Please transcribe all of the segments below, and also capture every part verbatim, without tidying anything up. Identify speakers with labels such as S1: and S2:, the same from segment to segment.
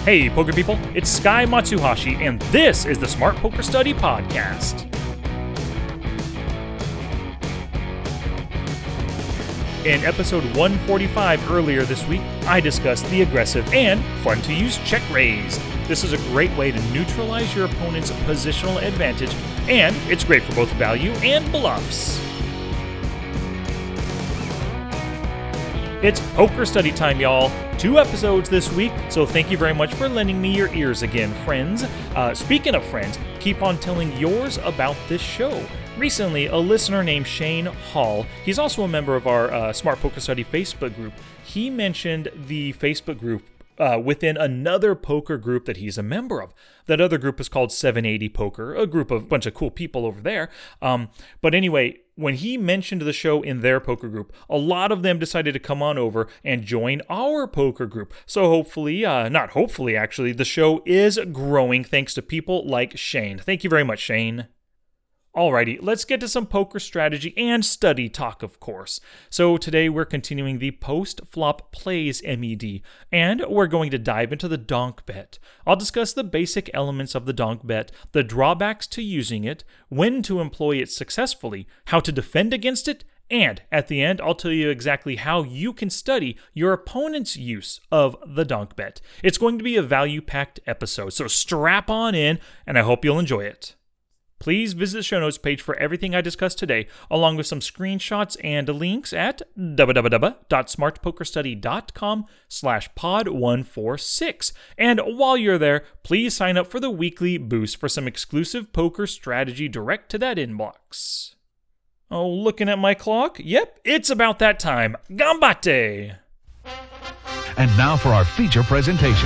S1: Hey, poker people, it's Sky Matsuhashi, and this is the Smart Poker Study Podcast. In episode one forty-five earlier this week, I discussed the aggressive and fun-to-use check raise. This is a great way to neutralize your opponent's positional advantage, and it's great for both value and bluffs. It's poker study time, y'all. Two episodes this week, so thank you very much for lending me your ears again, friends. Uh, speaking of friends, keep on telling yours about this show. Recently, a listener named Shane Hall, he's also a member of our uh, Smart Poker Study Facebook group, he mentioned the Facebook group uh, within another poker group that he's a member of. That other group is called seven eighty Poker, a group of a bunch of cool people over there. Um, but anyway, when he mentioned the show in their poker group, a lot of them decided to come on over and join our poker group. So hopefully, uh, not hopefully actually, the show is growing thanks to people like Shane. Thank you very much, Shane. Alrighty, let's get to some poker strategy and study talk, of course. So today we're continuing the post-flop plays M E D, and we're going to dive into the donk bet. I'll discuss the basic elements of the donk bet, the drawbacks to using it, when to employ it successfully, how to defend against it, and at the end, I'll tell you exactly how you can study your opponent's use of the donk bet. It's going to be a value-packed episode, so strap on in, and I hope you'll enjoy it. Please visit the show notes page for everything I discussed today, along with some screenshots and links at www.smartpokerstudy.com slash pod 146. And while you're there, please sign up for the weekly boost for some exclusive poker strategy direct to that inbox. Oh, looking at my clock? Yep, it's about that time. Gambate!
S2: And now for our feature presentation.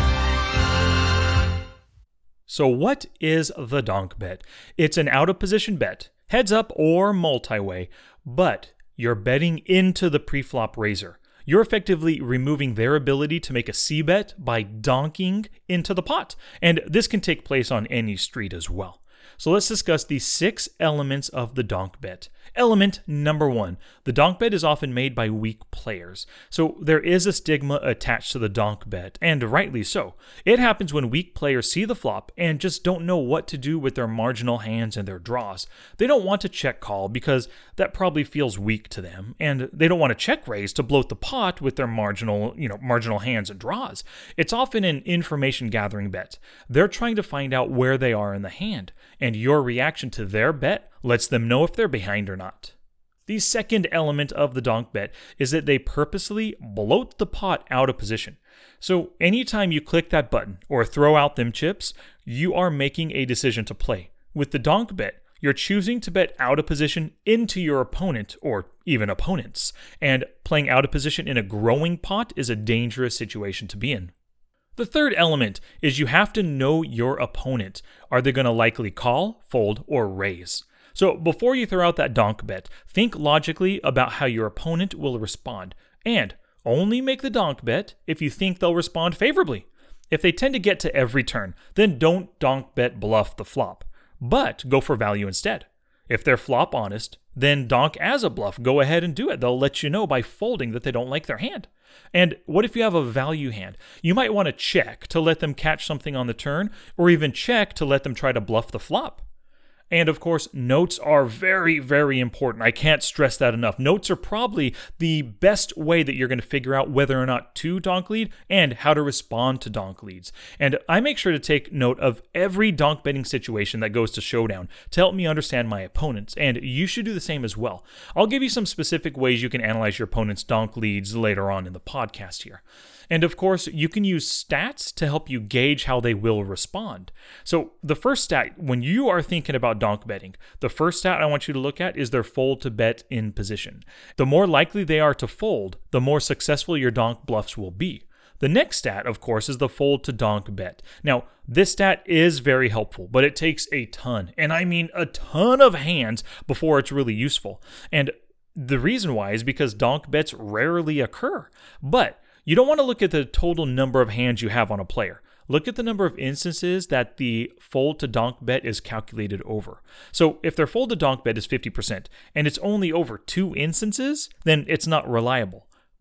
S1: So what is the donk bet? It's an out-of-position bet, heads up or multi-way, but you're betting into the pre-flop raiser. You're effectively removing their ability to make a c-bet by donking into the pot, and this can take place on any street as well. So let's discuss the six elements of the donk bet. Element number one, the donk bet is often made by weak players. So there is a stigma attached to the donk bet, and rightly so. It happens when weak players see the flop and just don't know what to do with their marginal hands and their draws. They don't want to check call because that probably feels weak to them, and they don't want to check raise to bloat the pot with their marginal, you know, marginal hands and draws. It's often an information gathering bet. They're trying to find out where they are in the hand, and your reaction to their bet lets them know if they're behind or not. The second element of the donk bet is that they purposely bloat the pot out of position. So anytime you click that button or throw out them chips, you are making a decision to play. With the donk bet, you're choosing to bet out of position into your opponent or even opponents, and playing out of position in a growing pot is a dangerous situation to be in. The third element is you have to know your opponent. Are they going to likely call, fold, or raise? So before you throw out that donk bet, think logically about how your opponent will respond, and only make the donk bet if you think they'll respond favorably. If they tend to get to every turn, then don't donk bet bluff the flop, but go for value instead. If they're flop honest, then donk as a bluff. Go ahead and do it. They'll let you know by folding that they don't like their hand. And what if you have a value hand? You might want to check to let them catch something on the turn, or even check to let them try to bluff the flop. And of course, notes are very, very important. I can't stress that enough. Notes are probably the best way that you're going to figure out whether or not to donk lead and how to respond to donk leads. And I make sure to take note of every donk betting situation that goes to showdown to help me understand my opponents, and you should do the same as well. I'll give you some specific ways you can analyze your opponent's donk leads later on in the podcast here. And of course, you can use stats to help you gauge how they will respond. So the first stat, when you are thinking about donk betting, the first stat I want you to look at is their fold to bet in position. The more likely they are to fold, the more successful your donk bluffs will be. The next stat, of course, is the fold to donk bet. Now, this stat is very helpful, but it takes a ton, and I mean a ton of hands before it's really useful. And the reason why is because donk bets rarely occur. But you don't want to look at the total number of hands you have on a player. Look at the number of instances that the fold to donk bet is calculated over. So if their fold to donk bet is fifty percent and it's only over two instances, then it's not reliable.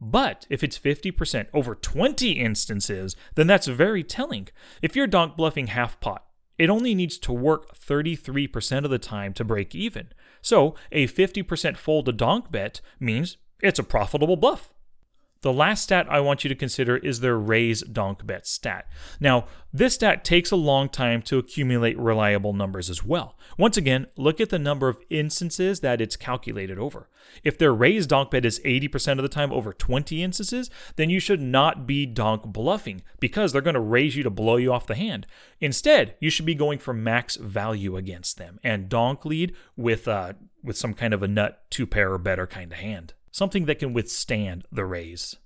S1: But if it's fifty percent over twenty instances, then that's very telling. If you're donk bluffing half pot, it only needs to work thirty-three percent of the time to break even. So a fifty percent fold to donk bet means it's a profitable bluff. The last stat I want you to consider is their raise donk bet stat. Now, this stat takes a long time to accumulate reliable numbers as well. Once again, look at the number of instances that it's calculated over. If their raise donk bet is eighty percent of the time over twenty instances, then you should not be donk bluffing because they're going to raise you to blow you off the hand. Instead, you should be going for max value against them and donk lead with uh, with some kind of a nut two pair or better kind of hand. Something that can withstand the raise.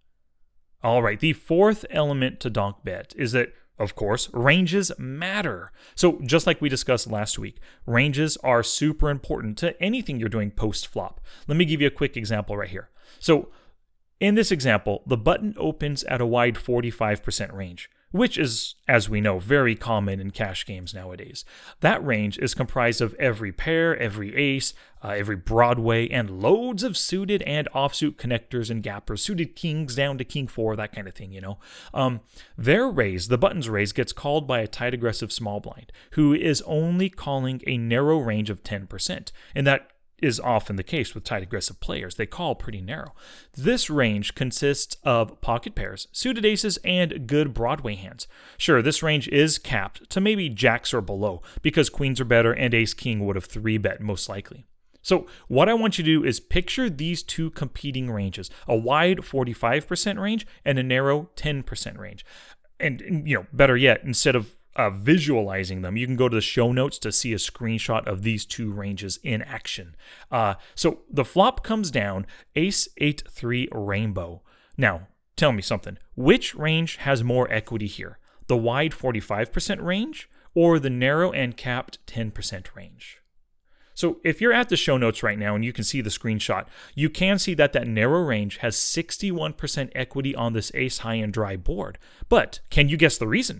S1: All right, the fourth element to donk bet is that, of course, ranges matter. So just like we discussed last week, ranges are super important to anything you're doing post-flop. Let me give you a quick example right here. So in this example, the button opens at a wide forty-five percent range, which is, as we know, very common in cash games nowadays. That range is comprised of every pair, every ace, uh, every Broadway, and loads of suited and offsuit connectors and gappers, suited kings down to king four, that kind of thing, you know. Um, their raise, the button's raise, gets called by a tight aggressive small blind, who is only calling a narrow range of ten percent, and that is often the case with tight aggressive players. They call pretty narrow. This range consists of pocket pairs, suited aces, and good Broadway hands. Sure, this range is capped to maybe jacks or below because queens are better and ace-king would have three bet most likely. So what I want you to do is picture these two competing ranges, a wide forty-five percent range and a narrow ten percent range. And, you know, better yet, instead of Uh, visualizing them, you can go to the show notes to see a screenshot of these two ranges in action. Uh, so the flop comes down, ace eight three rainbow. Now, tell me something. Which range has more equity here? The wide forty-five percent range or the narrow and capped ten percent range? So if you're at the show notes right now and you can see the screenshot, you can see that that narrow range has sixty-one percent equity on this ace high and dry board. But can you guess the reason?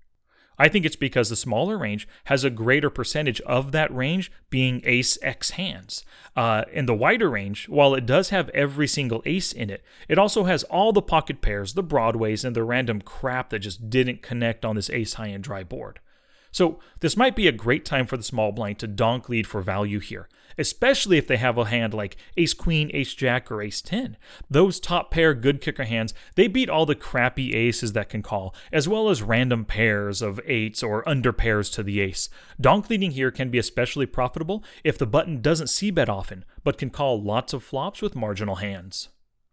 S1: I think it's because the smaller range has a greater percentage of that range being ace-x hands. Uh, in the wider range, while it does have every single ace in it, it also has all the pocket pairs, the Broadways, and the random crap that just didn't connect on this ace high and dry board. So this might be a great time for the small blind to donk lead for value here, especially if they have a hand like ace-queen, ace-jack, or ace-ten. Those top pair good kicker hands, they beat all the crappy aces that can call, as well as random pairs of eights or under pairs to the ace. Donk leading here can be especially profitable if the button doesn't c-bet often, but can call lots of flops with marginal hands.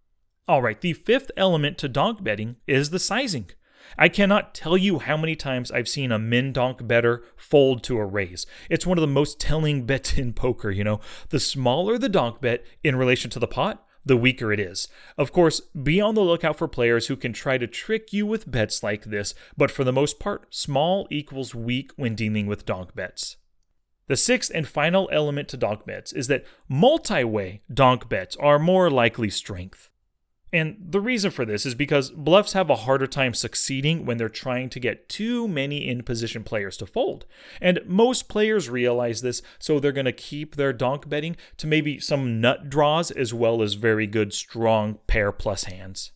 S1: All right, the fifth element to donk betting is the sizing. I cannot tell you how many times I've seen a min donk better fold to a raise. It's one of the most telling bets in poker, you know. The smaller the donk bet in relation to the pot, the weaker it is. Of course, be on the lookout for players who can try to trick you with bets like this, but for the most part, small equals weak when dealing with donk bets. The sixth and final element to donk bets is that multi-way donk bets are more likely strength. And the reason for this is because bluffs have a harder time succeeding when they're trying to get too many in-position players to fold. And most players realize this, so they're going to keep their donk betting to maybe some nut draws as well as very good, strong pair plus hands.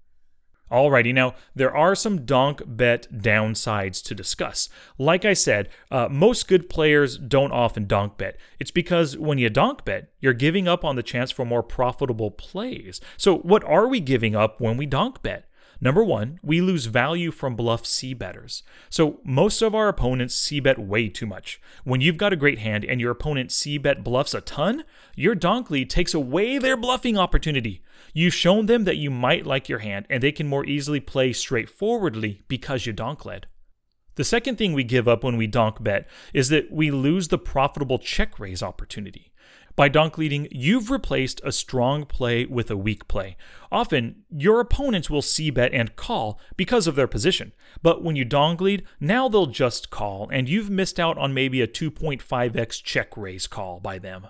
S1: Alrighty, now there are some donk bet downsides to discuss. Like I said, uh, most good players don't often donk bet. It's because when you donk bet, you're giving up on the chance for more profitable plays. So what are we giving up when we donk bet? Number one, we lose value from bluff c-betters. So most of our opponents c-bet way too much. When you've got a great hand and your opponent c-bet bluffs a ton, your donk lead takes away their bluffing opportunity. You've shown them that you might like your hand and they can more easily play straightforwardly because you donk led. The second thing we give up when we donk bet is that we lose the profitable check raise opportunity. By donk leading, you've replaced a strong play with a weak play. Often, your opponents will c-bet and call because of their position. But when you donk lead, now they'll just call, and you've missed out on maybe a two point five x check raise call by them.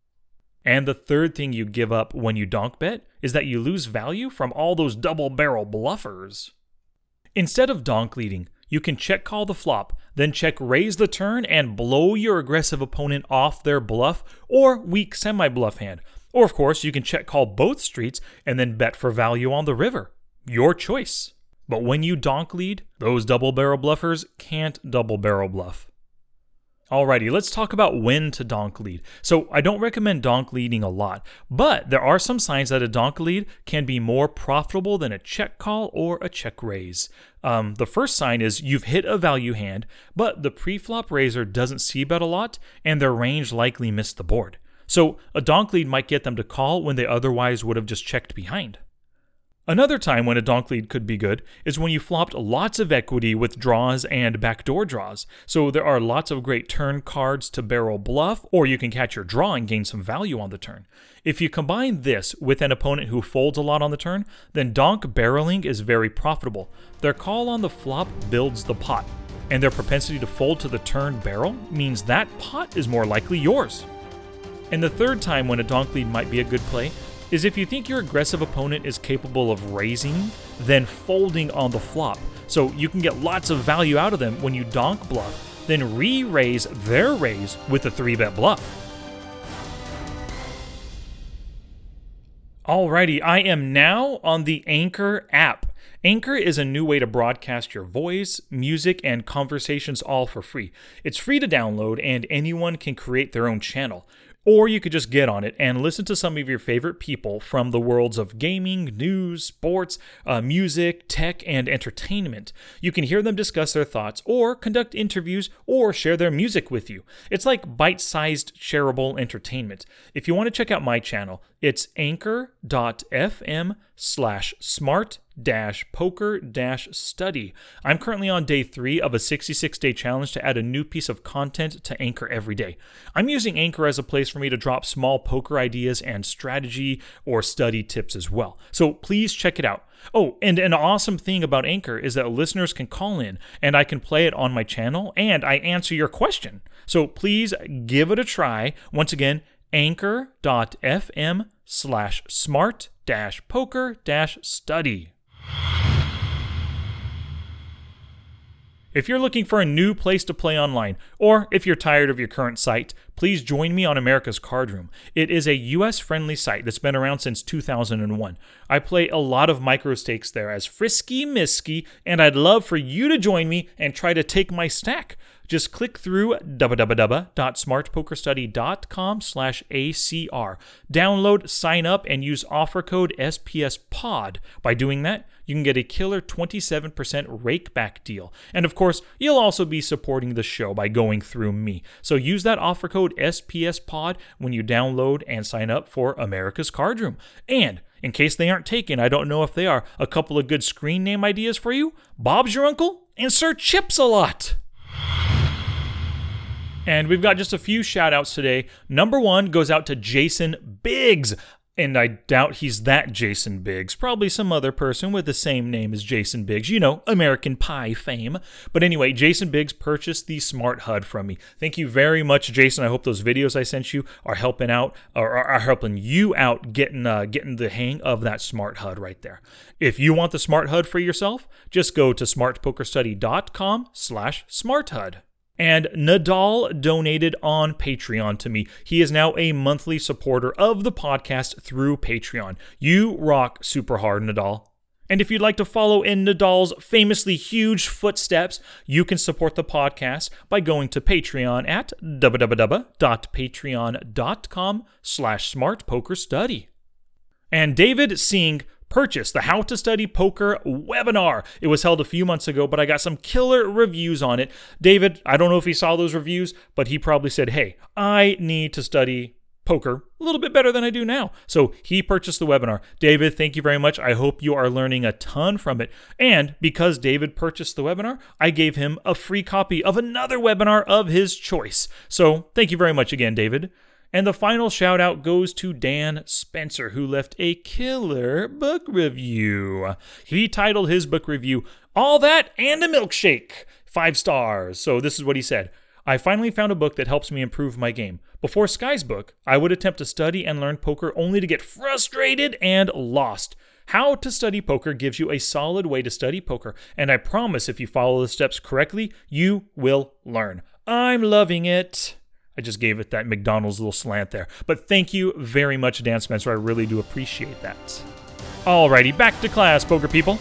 S1: And the third thing you give up when you donk bet is that you lose value from all those double barrel bluffers. Instead of donk leading, you can check call the flop, then check raise the turn and blow your aggressive opponent off their bluff or weak semi-bluff hand. Or of course, you can check call both streets and then bet for value on the river. Your choice. But when you donk lead, those double barrel bluffers can't double barrel bluff. Alrighty, let's talk about when to donk lead. So I don't recommend donk leading a lot, but there are some signs that a donk lead can be more profitable than a check call or a check raise. Um, the first sign is you've hit a value hand, but the pre-flop raiser doesn't see bet a lot, and their range likely missed the board. So a donk lead might get them to call when they otherwise would have just checked behind. Another time when a donk lead could be good is when you flopped lots of equity with draws and backdoor draws. So there are lots of great turn cards to barrel bluff, or you can catch your draw and gain some value on the turn. If you combine this with an opponent who folds a lot on the turn, then donk barreling is very profitable. Their call on the flop builds the pot, and their propensity to fold to the turn barrel means that pot is more likely yours. And the third time when a donk lead might be a good play is if you think your aggressive opponent is capable of raising, then folding on the flop. So you can get lots of value out of them when you donk bluff, then re-raise their raise with a three-bet bluff. Alrighty, I am now on the Anchor app. Anchor is a new way to broadcast your voice, music, and conversations all for free. It's free to download, and anyone can create their own channel. Or you could just get on it and listen to some of your favorite people from the worlds of gaming, news, sports, uh, music, tech, and entertainment. You can hear them discuss their thoughts or conduct interviews or share their music with you. It's like bite-sized shareable entertainment. If you want to check out my channel, it's anchor.fm slash smart dash poker dash study. I'm currently on day three of a sixty-six day challenge to add a new piece of content to Anchor every day. I'm using Anchor as a place for me to drop small poker ideas and strategy or study tips as well. So please check it out. Oh, and an awesome thing about Anchor is that listeners can call in and I can play it on my channel and I answer your question. So please give it a try. Once again, anchor.fm slash smart dash poker dash study. If you're looking for a new place to play online, or if you're tired of your current site, please join me on America's Card Room. It is a U S-friendly site that's been around since two thousand one. I play a lot of micro stakes there as Frisky Misky, and I'd love for you to join me and try to take my stack. Just click through www.smartpokerstudy.com slash ACR. Download, sign up, and use offer code S P S pod. By doing that, you can get a killer twenty-seven percent rakeback deal. And of course, you'll also be supporting the show by going through me. So use that offer code S P S pod when you download and sign up for America's Card Room. And in case they aren't taken, I don't know if they are, a couple of good screen name ideas for you. Bob's your uncle and Sir Chips-a-Lot. And we've got just a few shout outs today. Number one goes out to Jason Biggs. And I doubt he's that Jason Biggs. Probably some other person with the same name as Jason Biggs. You know, American Pie fame. But anyway, Jason Biggs purchased the Smart H U D from me. Thank you very much, Jason. I hope those videos I sent you are helping out, or are helping you out getting uh, getting the hang of that Smart H U D right there. If you want the Smart H U D for yourself, just go to smartpokerstudy.com slash smarthud. And Nadal donated on Patreon to me. He is now a monthly supporter of the podcast through Patreon. You rock super hard, Nadal. And if you'd like to follow in Nadal's famously huge footsteps, you can support the podcast by going to Patreon at www.patreon.com slash smartpokerstudy. And David Singh purchased the How to Study Poker webinar. It was held a few months ago, but I got some killer reviews on it. David, I don't know if he saw those reviews, but he probably said, hey, I need to study poker a little bit better than I do now. So he purchased the webinar. David, thank you very much. I hope you are learning a ton from it. And because David purchased the webinar, I gave him a free copy of another webinar of his choice. So thank you very much again, David. And the final shout out goes to Dan Spencer, who left a killer book review. He titled his book review, All That and a Milkshake, five stars. So this is what he said. I finally found a book that helps me improve my game. Before Sky's book, I would attempt to study and learn poker only to get frustrated and lost. How to Study Poker gives you a solid way to study poker, and I promise if you follow the steps correctly, you will learn. I'm loving it. I just gave it that McDonald's little slant there. But thank you very much, Dan Spencer. I really do appreciate that. Alrighty, back to class, poker people.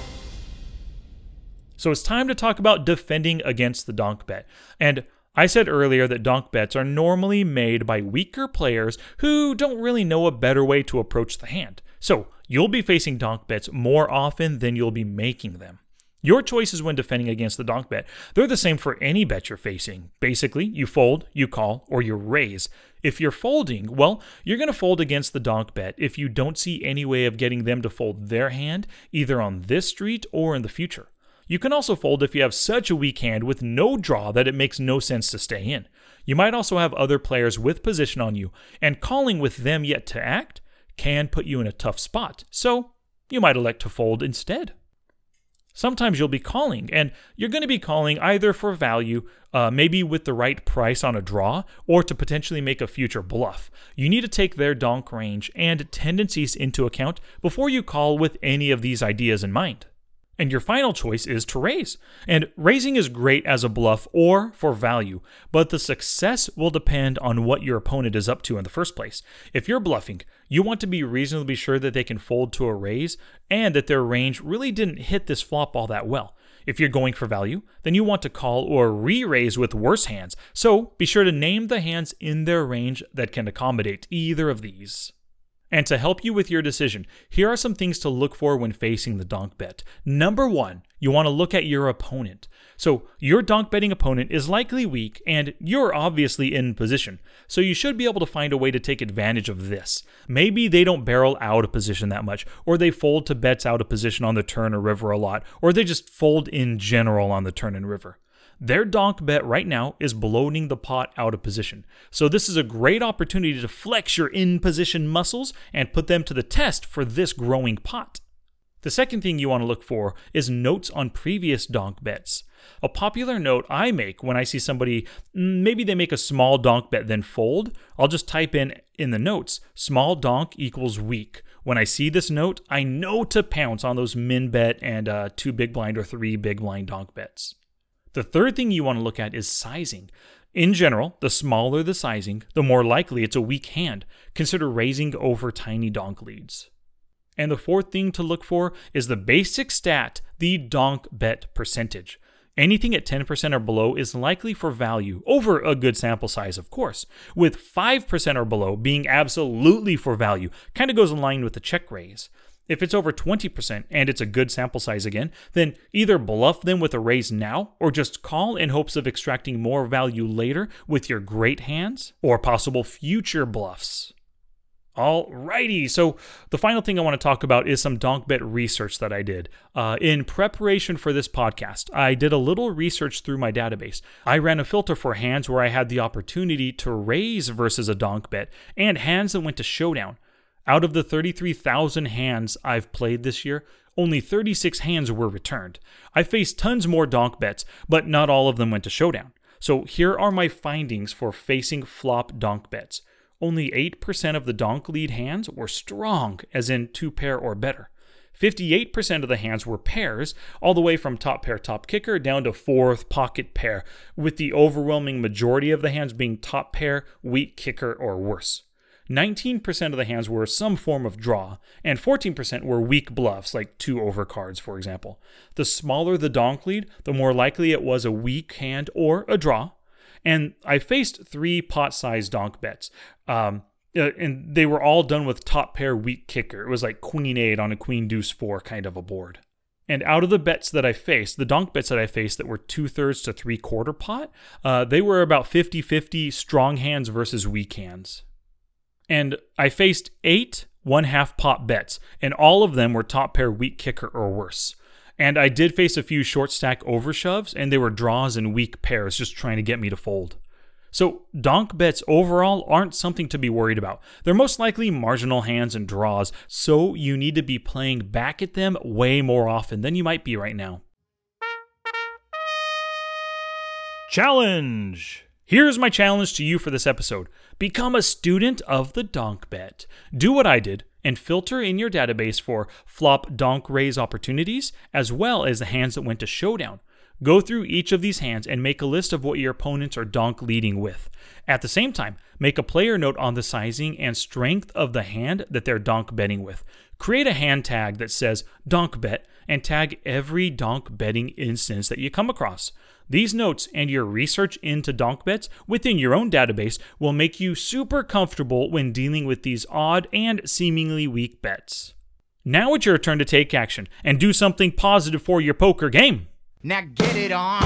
S1: So it's time to talk about defending against the donk bet. And I said earlier that donk bets are normally made by weaker players who don't really know a better way to approach the hand. So you'll be facing donk bets more often than you'll be making them. Your choices when defending against the donk bet, they're the same for any bet you're facing. Basically, you fold, you call, or you raise. If you're folding, well, you're going to fold against the donk bet if you don't see any way of getting them to fold their hand, either on this street or in the future. You can also fold if you have such a weak hand with no draw that it makes no sense to stay in. You might also have other players with position on you, and calling with them yet to act can put you in a tough spot, so you might elect to fold instead. Sometimes you'll be calling, and you're going to be calling either for value, uh, maybe with the right price on a draw, or to potentially make a future bluff. You need to take their donk range and tendencies into account before you call with any of these ideas in mind. And your final choice is to raise. And raising is great as a bluff or for value, but the success will depend on what your opponent is up to in the first place. If you're bluffing, you want to be reasonably sure that they can fold to a raise and that their range really didn't hit this flop all that well. If you're going for value, then you want to call or re-raise with worse hands, so be sure to name the hands in their range that can accommodate either of these. And to help you with your decision, here are some things to look for when facing the donk bet. Number one, you want to look at your opponent. So your donk betting opponent is likely weak and you're obviously in position. So you should be able to find a way to take advantage of this. Maybe they don't barrel out of position that much, or they fold to bets out of position on the turn or river a lot, or they just fold in general on the turn and river. Their donk bet right now is bloating the pot out of position. So this is a great opportunity to flex your in-position muscles and put them to the test for this growing pot. The second thing you want to look for is notes on previous donk bets. A popular note I make when I see somebody, maybe they make a small donk bet then fold, I'll just type in in the notes, small donk equals weak. When I see this note, I know to pounce on those min bet and uh, two big blind or three big blind donk bets. The third thing you want to look at is sizing. In general, the smaller the sizing, the more likely it's a weak hand. Consider raising over tiny donk leads. And the fourth thing to look for is the basic stat, the donk bet percentage. Anything at ten percent or below is likely for value, over a good sample size, of course, with five percent or below being absolutely for value. Kind of goes in line with the check raise. If it's over twenty percent and it's a good sample size again, then either bluff them with a raise now or just call in hopes of extracting more value later with your great hands or possible future bluffs. Alrighty, so the final thing I want to talk about is some donk bet research that I did. Uh, in preparation for this podcast, I did a little research through my database. I ran a filter for hands where I had the opportunity to raise versus a donk bet and hands that went to showdown. Out of the thirty-three thousand hands I've played this year, only thirty-six hands were returned. I faced tons more donk bets, but not all of them went to showdown. So here are my findings for facing flop donk bets. Only eight percent of the donk lead hands were strong, as in two pair or better. fifty-eight percent of the hands were pairs, all the way from top pair, top kicker down to fourth pocket pair, with the overwhelming majority of the hands being top pair, weak kicker, or worse. nineteen percent of the hands were some form of draw, and fourteen percent were weak bluffs, like two overcards, for example. The smaller the donk lead, the more likely it was a weak hand or a draw. And I faced three pot-sized donk bets, um, and they were all done with top pair weak kicker. It was like queen eight on a queen deuce four kind of a board. And out of the bets that I faced, the donk bets that I faced that were two-thirds to three-quarter pot, uh, they were about fifty-fifty strong hands versus weak hands. And I faced eight one-half pot bets, and all of them were top pair weak kicker or worse. And I did face a few short stack overshoves, and they were draws and weak pairs just trying to get me to fold. So donk bets overall aren't something to be worried about. They're most likely marginal hands and draws, so you need to be playing back at them way more often than you might be right now. Challenge! Here's my challenge to you for this episode. Become a student of the donk bet. Do what I did and filter in your database for flop donk raise opportunities as well as the hands that went to showdown. Go through each of these hands and make a list of what your opponents are donk leading with. At the same time, make a player note on the sizing and strength of the hand that they're donk betting with. Create a hand tag that says donk bet and tag every donk betting instance that you come across. These notes and your research into donk bets within your own database will make you super comfortable when dealing with these odd and seemingly weak bets. Now it's your turn to take action and do something positive for your poker game.
S3: Now get it on.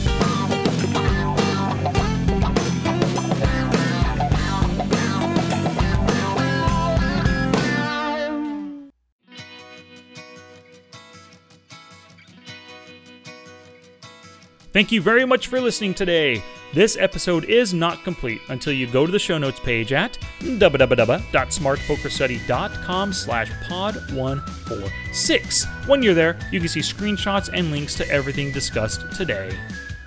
S1: Thank you very much for listening today. This episode is not complete until you go to the show notes page at w w w dot smart poker study dot com slash pod one forty-six. When you're there, you can see screenshots and links to everything discussed today.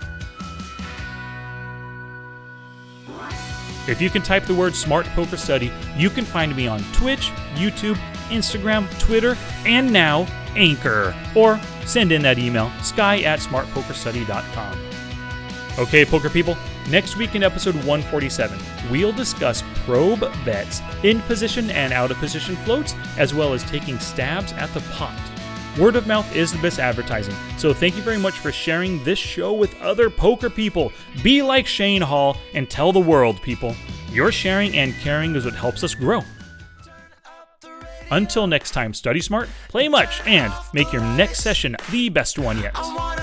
S1: If you can type the word Smart Poker Study, you can find me on Twitch, YouTube, Instagram, Twitter, and now Anchor. Or send in that email, sky at smart poker study dot com. Okay, poker people, next week in episode one forty-seven, we'll discuss probe bets, in position and out of position floats, as well as taking stabs at the pot. Word of mouth is the best advertising, so thank you very much for sharing this show with other poker people. Be like Shane Hall and tell the world, people. Your sharing and caring is what helps us grow. Until next time, study smart, play much, and make your next session the best one yet.